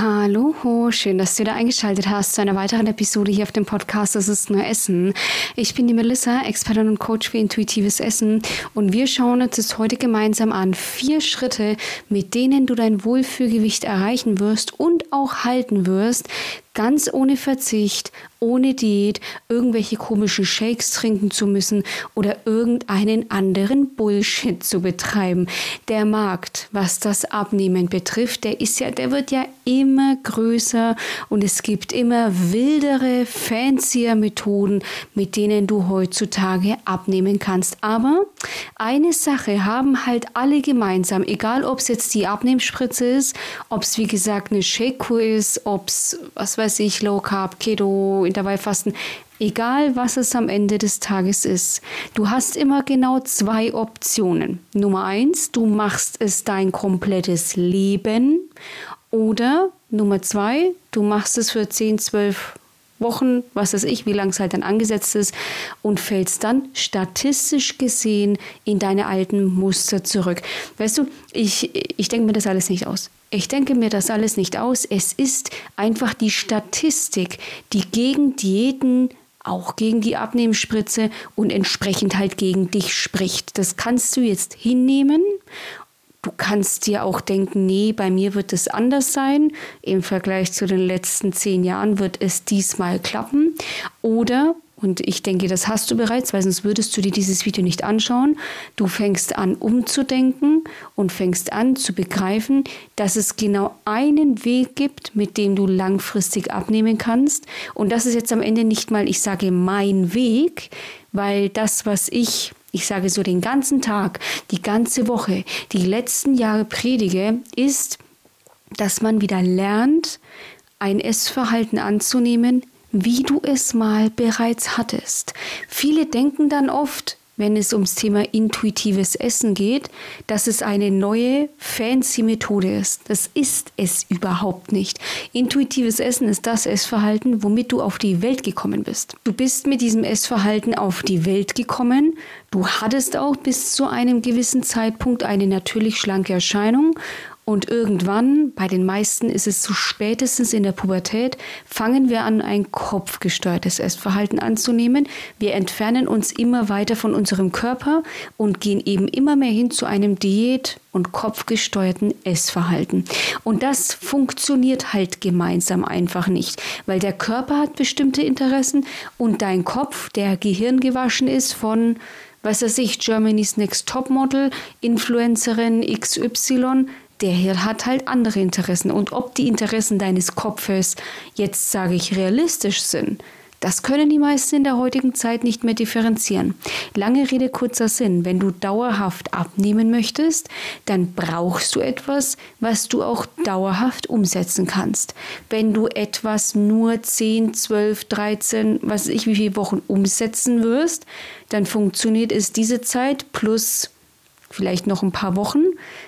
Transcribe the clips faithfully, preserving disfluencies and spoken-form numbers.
Hallo, schön, dass du wieder eingeschaltet hast zu einer weiteren Episode hier auf dem Podcast Das ist nur Essen. Ich bin die Melissa, Expertin und Coach für intuitives Essen und wir schauen uns das heute gemeinsam an. Vier Schritte, mit denen du dein Wohlfühlgewicht erreichen wirst und auch halten wirst, ganz ohne Verzicht, ohne Diät, irgendwelche komischen Shakes trinken zu müssen oder irgendeinen anderen Bullshit zu betreiben. Der Markt, was das Abnehmen betrifft, der ist ja, der wird ja immer größer und es gibt immer wildere, fancier Methoden, mit denen du heutzutage abnehmen kannst. Aber eine Sache haben halt alle gemeinsam, egal ob es jetzt die Abnehmspritze ist, ob es wie gesagt eine Shake-Kur ist, ob es, was weiß ich, Low Carb, Keto, Intervallfasten, egal was es am Ende des Tages ist. Du hast immer genau zwei Optionen. Nummer eins, du machst es dein komplettes Leben oder Nummer zwei, du machst es für zehn, zwölf Wochen, was weiß ich, wie lang es halt dann angesetzt ist und fällst dann statistisch gesehen in deine alten Muster zurück. Weißt du, ich, ich denke mir das alles nicht aus. Ich denke mir das alles nicht aus. Es ist einfach die Statistik, die gegen Diäten, auch gegen die Abnehmspritze und entsprechend halt gegen dich spricht. Das kannst du jetzt hinnehmen. Du kannst dir auch denken, nee, bei mir wird es anders sein. Im Vergleich zu den letzten zehn Jahren wird es diesmal klappen. Oder, und ich denke, das hast du bereits, weil sonst würdest du dir dieses Video nicht anschauen. Du fängst an umzudenken und fängst an zu begreifen, dass es genau einen Weg gibt, mit dem du langfristig abnehmen kannst. Und das ist jetzt am Ende nicht mal, ich sage, mein Weg, weil das, was ich... ich sage so den ganzen Tag, die ganze Woche, die letzten Jahre predige, ist, dass man wieder lernt, ein Essverhalten anzunehmen, wie du es mal bereits hattest. Viele denken dann oft, wenn es ums Thema intuitives Essen geht, dass es eine neue, fancy Methode ist. Das ist es überhaupt nicht. Intuitives Essen ist das Essverhalten, womit du auf die Welt gekommen bist. Du bist mit diesem Essverhalten auf die Welt gekommen. Du hattest auch bis zu einem gewissen Zeitpunkt eine natürlich schlanke Erscheinung. Und irgendwann, bei den meisten ist es so spätestens in der Pubertät, fangen wir an, ein kopfgesteuertes Essverhalten anzunehmen. Wir entfernen uns immer weiter von unserem Körper und gehen eben immer mehr hin zu einem Diät- und kopfgesteuerten Essverhalten. Und das funktioniert halt gemeinsam einfach nicht, weil der Körper hat bestimmte Interessen und dein Kopf, der gehirngewaschen ist von, was weiß ich, Germany's Next Topmodel, Influencerin X Y, der hier hat halt andere Interessen. Und ob die Interessen deines Kopfes jetzt, sage ich, realistisch sind, das können die meisten in der heutigen Zeit nicht mehr differenzieren. Lange Rede, kurzer Sinn. Wenn du dauerhaft abnehmen möchtest, dann brauchst du etwas, was du auch dauerhaft umsetzen kannst. Wenn du etwas nur zehn, zwölf, dreizehn, was weiß ich, wie viele Wochen umsetzen wirst, dann funktioniert es diese Zeit plus vielleicht noch ein paar Wochen.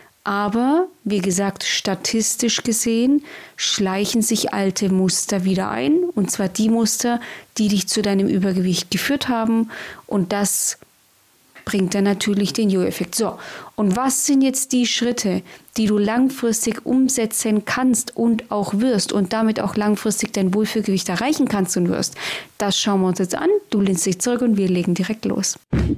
Aber, wie gesagt, statistisch gesehen schleichen sich alte Muster wieder ein. Und zwar die Muster, die dich zu deinem Übergewicht geführt haben. Und das bringt dann natürlich den Jojo-Effekt. So, und was sind jetzt die Schritte, die du langfristig umsetzen kannst und auch wirst und damit auch langfristig dein Wohlfühlgewicht erreichen kannst und wirst? Das schauen wir uns jetzt an. Du lehnst dich zurück und wir legen direkt los.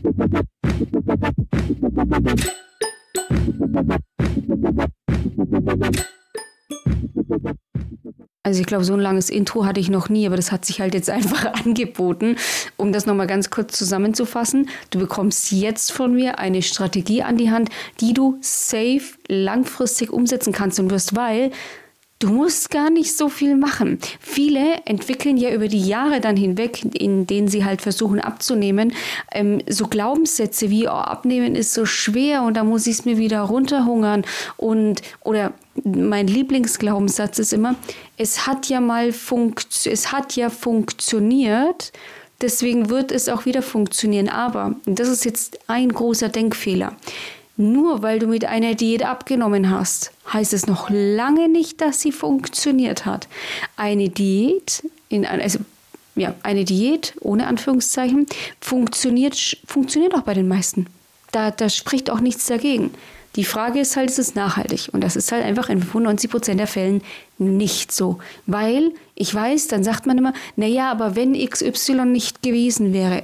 Also ich glaube, so ein langes Intro hatte ich noch nie, aber das hat sich halt jetzt einfach angeboten. Um das nochmal ganz kurz zusammenzufassen, du bekommst jetzt von mir eine Strategie an die Hand, die du safe langfristig umsetzen kannst und wirst, weil du musst gar nicht so viel machen. Viele entwickeln ja über die Jahre dann hinweg, in denen sie halt versuchen abzunehmen, ähm, so Glaubenssätze wie, oh, abnehmen ist so schwer und da muss ich es mir wieder runterhungern. Und, oder mein Lieblingsglaubenssatz ist immer, es hat ja mal funkt, es hat ja funktioniert, deswegen wird es auch wieder funktionieren. Aber, und das ist jetzt ein großer Denkfehler, nur weil du mit einer Diät abgenommen hast, heißt es noch lange nicht, dass sie funktioniert hat. Eine Diät, in, also, ja, eine Diät, ohne Anführungszeichen, funktioniert, funktioniert auch bei den meisten. Da, da spricht auch nichts dagegen. Die Frage ist halt, ist es nachhaltig? Und das ist halt einfach in fünfundneunzig Prozent der Fällen nicht so. Weil, ich weiß, dann sagt man immer, naja, aber wenn X Y nicht gewesen wäre.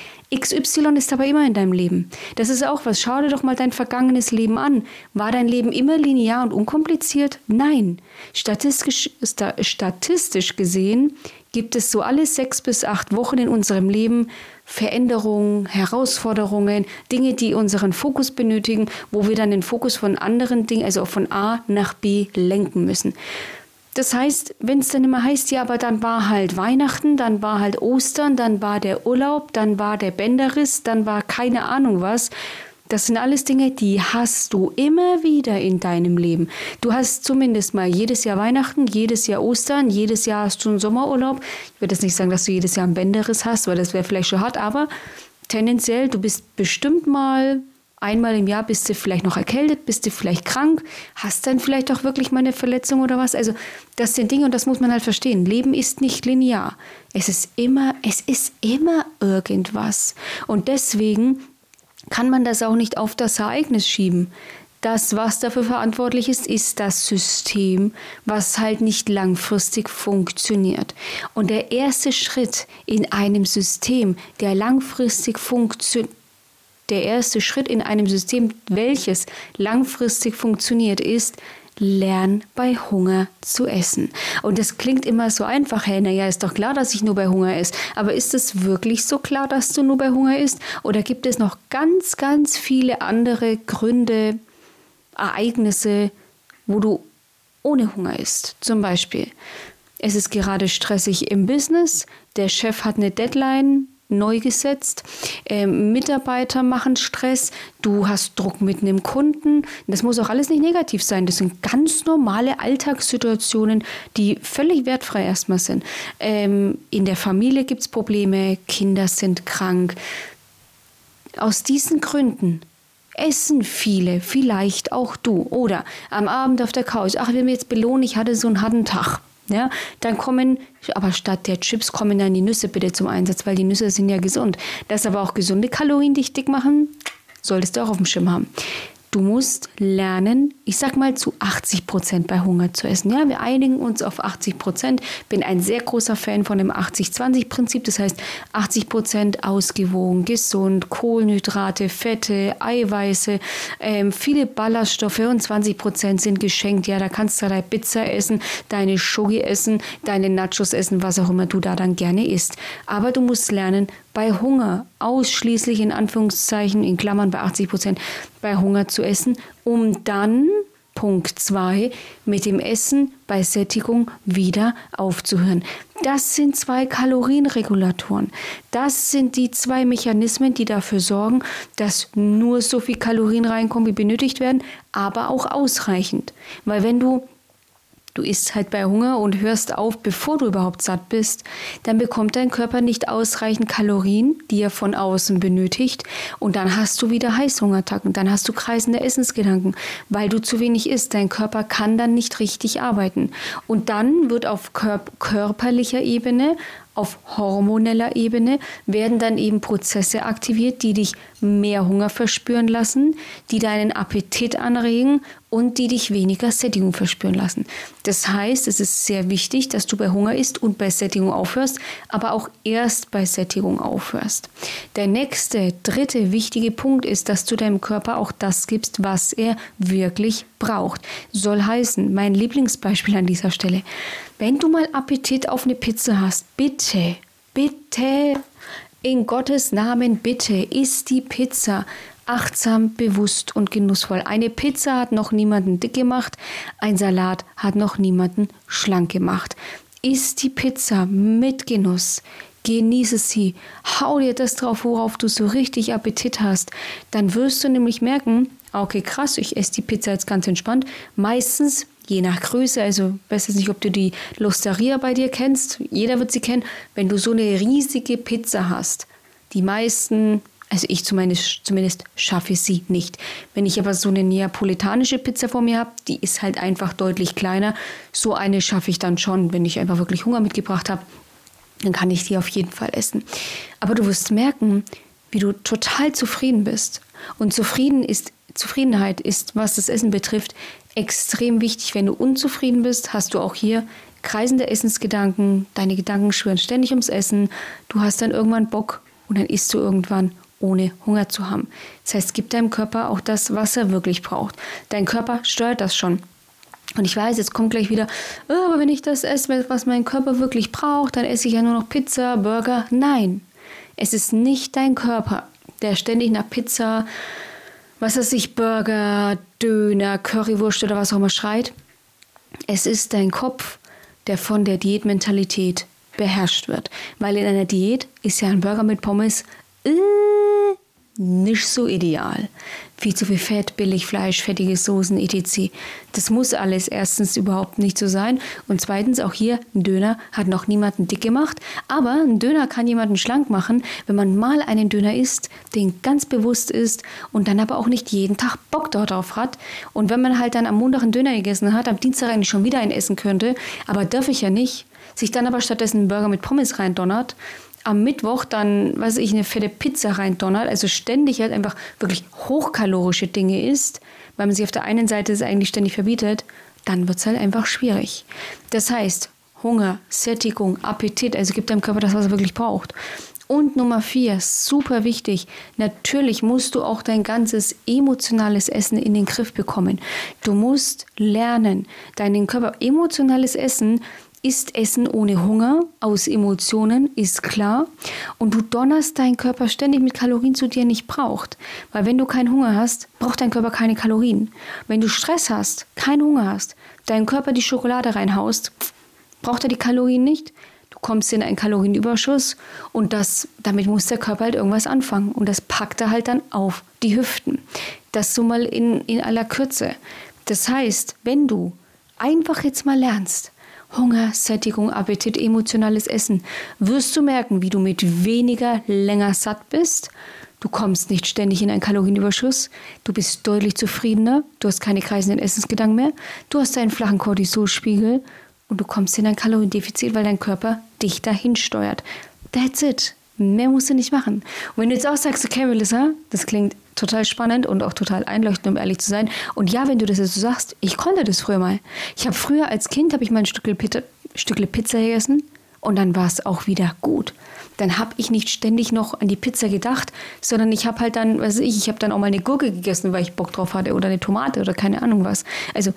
X Y ist aber immer in deinem Leben. Das ist auch was. Schau dir doch mal dein vergangenes Leben an. War dein Leben immer linear und unkompliziert? Nein. Statistisch, statistisch gesehen gibt es so alle sechs bis acht Wochen in unserem Leben Veränderungen, Herausforderungen, Dinge, die unseren Fokus benötigen, wo wir dann den Fokus von anderen Dingen, also von A nach B lenken müssen. Das heißt, wenn es dann immer heißt, ja, aber dann war halt Weihnachten, dann war halt Ostern, dann war der Urlaub, dann war der Bänderriss, dann war keine Ahnung was. Das sind alles Dinge, die hast du immer wieder in deinem Leben. Du hast zumindest mal jedes Jahr Weihnachten, jedes Jahr Ostern, jedes Jahr hast du einen Sommerurlaub. Ich würde jetzt nicht sagen, dass du jedes Jahr einen Bänderriss hast, weil das wäre vielleicht schon hart, aber tendenziell, du bist bestimmt mal einmal im Jahr, bist du vielleicht noch erkältet, bist du vielleicht krank, hast dann vielleicht auch wirklich mal eine Verletzung oder was. Also das sind Dinge und das muss man halt verstehen. Leben ist nicht linear. Es ist immer, es ist immer irgendwas. Und deswegen kann man das auch nicht auf das Ereignis schieben. Das, was dafür verantwortlich ist, ist das System, was halt nicht langfristig funktioniert. Und der erste Schritt in einem System, der langfristig funktioniert, Der erste Schritt in einem System, welches langfristig funktioniert, ist, lern bei Hunger zu essen. Und das klingt immer so einfach, hey, naja, ist doch klar, dass ich nur bei Hunger esse. Aber ist es wirklich so klar, dass du nur bei Hunger isst? Oder gibt es noch ganz, ganz viele andere Gründe, Ereignisse, wo du ohne Hunger isst? Zum Beispiel, es ist gerade stressig im Business, der Chef hat eine Deadline neu gesetzt, ähm, Mitarbeiter machen Stress, du hast Druck mit einem Kunden. Das muss auch alles nicht negativ sein. Das sind ganz normale Alltagssituationen, die völlig wertfrei erstmal sind. Ähm, in der Familie gibt es Probleme, Kinder sind krank. Aus diesen Gründen essen viele, vielleicht auch du. Oder am Abend auf der Couch, ach, ich will mir jetzt belohnen, ich hatte so einen harten Tag. Ja, dann kommen, aber statt der Chips kommen dann die Nüsse bitte zum Einsatz, weil die Nüsse sind ja gesund. Das aber auch gesunde Kalorien dich dick machen, solltest du auch auf dem Schirm haben. Du musst lernen, ich sag mal zu achtzig Prozent bei Hunger zu essen. Ja, wir einigen uns auf achtzig Prozent. Bin ein sehr großer Fan von dem achtzig zwanzig Prinzip. Das heißt, achtzig Prozent ausgewogen, gesund, Kohlenhydrate, Fette, Eiweiße, ähm, viele Ballaststoffe und zwanzig Prozent sind geschenkt. Ja, da kannst du deine Pizza essen, deine Schoki essen, deine Nachos essen, was auch immer du da dann gerne isst. Aber du musst lernen, bei Hunger ausschließlich in Anführungszeichen, in Klammern bei achtzig Prozent, bei Hunger zu essen, um dann, Punkt zwei, mit dem Essen bei Sättigung wieder aufzuhören. Das sind zwei Kalorienregulatoren. Das sind die zwei Mechanismen, die dafür sorgen, dass nur so viel Kalorien reinkommen, wie benötigt werden, aber auch ausreichend. Weil wenn du Du isst halt bei Hunger und hörst auf, bevor du überhaupt satt bist, dann bekommt dein Körper nicht ausreichend Kalorien, die er von außen benötigt. Und dann hast du wieder Heißhungerattacken, dann hast du kreisende Essensgedanken, weil du zu wenig isst. Dein Körper kann dann nicht richtig arbeiten. Und dann wird auf kör- körperlicher Ebene, auf hormoneller Ebene werden dann eben Prozesse aktiviert, die dich mehr Hunger verspüren lassen, die deinen Appetit anregen und die dich weniger Sättigung verspüren lassen. Das heißt, es ist sehr wichtig, dass du bei Hunger isst und bei Sättigung aufhörst, aber auch erst bei Sättigung aufhörst. Der nächste, dritte wichtige Punkt ist, dass du deinem Körper auch das gibst, was er wirklich braucht. Soll heißen, mein Lieblingsbeispiel an dieser Stelle, wenn du mal Appetit auf eine Pizza hast, bitte, bitte, in Gottes Namen, bitte, iss die Pizza achtsam, bewusst und genussvoll. Eine Pizza hat noch niemanden dick gemacht, ein Salat hat noch niemanden schlank gemacht. Iss die Pizza mit Genuss. Genieße sie. Hau dir das drauf, worauf du so richtig Appetit hast. Dann wirst du nämlich merken, okay, krass, ich esse die Pizza jetzt ganz entspannt. Meistens, je nach Größe, also ich weiß jetzt nicht, ob du die L'Osteria bei dir kennst. Jeder wird sie kennen. Wenn du so eine riesige Pizza hast, die meisten, also ich zumindest, zumindest schaffe sie nicht. Wenn ich aber so eine neapolitanische Pizza vor mir habe, die ist halt einfach deutlich kleiner. So eine schaffe ich dann schon, wenn ich einfach wirklich Hunger mitgebracht habe. Dann kann ich die auf jeden Fall essen. Aber du wirst merken, wie du total zufrieden bist. Und zufrieden ist Zufriedenheit ist, was das Essen betrifft, extrem wichtig. Wenn du unzufrieden bist, hast du auch hier kreisende Essensgedanken. Deine Gedanken schwirren ständig ums Essen. Du hast dann irgendwann Bock und dann isst du irgendwann, ohne Hunger zu haben. Das heißt, gib deinem Körper auch das, was er wirklich braucht. Dein Körper steuert das schon. Und ich weiß, jetzt kommt gleich wieder, oh, aber wenn ich das esse, was mein Körper wirklich braucht, dann esse ich ja nur noch Pizza, Burger. Nein, es ist nicht dein Körper, der ständig nach Pizza, was weiß ich, Burger, Döner, Currywurst oder was auch immer schreit. Es ist dein Kopf, der von der Diätmentalität beherrscht wird. Weil in einer Diät ist ja ein Burger mit Pommes äh, nicht so ideal. Viel zu viel Fett, Billigfleisch, fettige Soßen, et cetera. Das muss alles erstens überhaupt nicht so sein. Und zweitens, auch hier, ein Döner hat noch niemanden dick gemacht. Aber ein Döner kann jemanden schlank machen, wenn man mal einen Döner isst, den ganz bewusst isst und dann aber auch nicht jeden Tag Bock darauf hat. Und wenn man halt dann am Montag einen Döner gegessen hat, am Dienstag eigentlich schon wieder einen essen könnte, aber darf ich ja nicht, sich dann aber stattdessen einen Burger mit Pommes reindonnert, am Mittwoch dann, weiß ich, eine fette Pizza reindonnert, also ständig halt einfach wirklich hochkalorische Dinge isst, weil man sich auf der einen Seite es eigentlich ständig verbietet, dann wird es halt einfach schwierig. Das heißt, Hunger, Sättigung, Appetit, also gibt deinem Körper das, was er wirklich braucht. Und Nummer vier, super wichtig, natürlich musst du auch dein ganzes emotionales Essen in den Griff bekommen. Du musst lernen, deinen Körper, emotionales Essen ist Essen ohne Hunger, aus Emotionen, ist klar. Und du donnerst deinen Körper ständig mit Kalorien zu dir nicht braucht. Weil wenn du keinen Hunger hast, braucht dein Körper keine Kalorien. Wenn du Stress hast, keinen Hunger hast, deinen Körper die Schokolade reinhaust, braucht er die Kalorien nicht. Du kommst in einen Kalorienüberschuss und das, damit muss der Körper halt irgendwas anfangen. Und das packt er halt dann auf die Hüften. Das so mal in, in aller Kürze. Das heißt, wenn du einfach jetzt mal lernst, Hunger, Sättigung, Appetit, emotionales Essen, wirst du merken, wie du mit weniger länger satt bist. Du kommst nicht ständig in einen Kalorienüberschuss. Du bist deutlich zufriedener. Du hast keine kreisenden Essensgedanken mehr. Du hast einen flachen Cortisolspiegel und du kommst in ein Kaloriendefizit, weil dein Körper dich dahin steuert. That's it. Mehr musst du nicht machen. Und wenn du jetzt auch sagst, okay, Melissa, das klingt total spannend und auch total einleuchtend, um ehrlich zu sein. Und ja, wenn du das jetzt so sagst, ich konnte das früher mal. Ich habe früher als Kind, habe ich mal ein Stückle Pizza, Stückle Pizza gegessen und dann war es auch wieder gut. Dann habe ich nicht ständig noch an die Pizza gedacht, sondern ich habe halt dann, weiß ich, ich habe dann auch mal eine Gurke gegessen, weil ich Bock drauf hatte oder eine Tomate oder keine Ahnung was. Also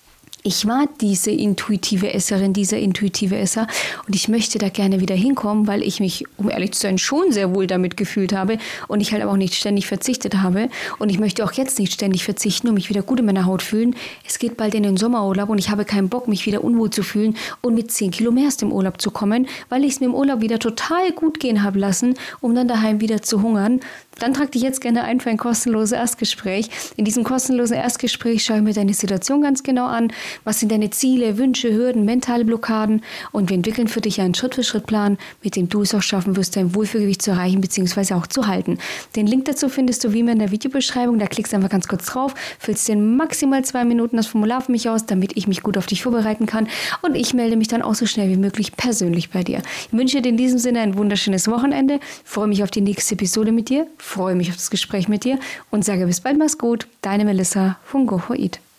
ich war diese intuitive Esserin, dieser intuitive Esser und ich möchte da gerne wieder hinkommen, weil ich mich, um ehrlich zu sein, schon sehr wohl damit gefühlt habe und ich halt aber auch nicht ständig verzichtet habe und ich möchte auch jetzt nicht ständig verzichten und mich wieder gut in meiner Haut fühlen. Es geht bald in den Sommerurlaub und ich habe keinen Bock, mich wieder unwohl zu fühlen und mit zehn Kilo mehr aus dem Urlaub zu kommen, weil ich es mir im Urlaub wieder total gut gehen habe lassen, um dann daheim wieder zu hungern. Dann trag dich jetzt gerne ein für ein kostenloses Erstgespräch. In diesem kostenlosen Erstgespräch schaue ich mir deine Situation ganz genau an. Was sind deine Ziele, Wünsche, Hürden, mentale Blockaden? Und wir entwickeln für dich einen Schritt-für-Schritt-Plan, mit dem du es auch schaffen wirst, dein Wohlfühlgewicht zu erreichen bzw. auch zu halten. Den Link dazu findest du wie immer in der Videobeschreibung. Da klickst du einfach ganz kurz drauf, füllst in maximal zwei Minuten das Formular für mich aus, damit ich mich gut auf dich vorbereiten kann. Und ich melde mich dann auch so schnell wie möglich persönlich bei dir. Ich wünsche dir in diesem Sinne ein wunderschönes Wochenende. Freue mich auf die nächste Episode mit dir. Freue mich auf das Gespräch mit dir und sage bis bald, mach's gut. Deine Melissa von GoForEat.